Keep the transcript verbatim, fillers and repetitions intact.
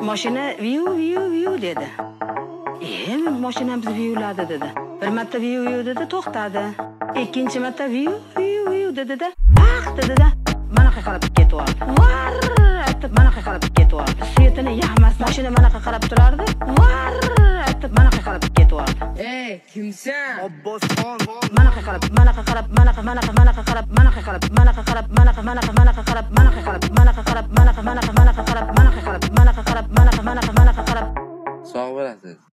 Mashina viu viu viu dedi. E, mashinamiz viyuladi dedi. Bir marta viu viu dedi, to'xtadi. Ikkinchi marta viu viu viu dedi-da, bax dedi-da, manaqa qilib ketib Var aytib manaqa qilib ketib Svetini yaxmas, mashina manaqa qarab turardi. Var aytib manaqa qilib ketib Ey, kimsan? Abbosxon. Manaqa qilib, manaqa qarab, manaqa manaqa manaqa qarab, manaqa qilib, manaqa qarab, manaqa manaqa manaqa qarab, manaqa qilib, manaqa qarab, manaqa manaqa manaqa qarab, manaqa qilib, manaqa qarab, manaqa manaqa manaqa qarab. Sog' bo'lasiz.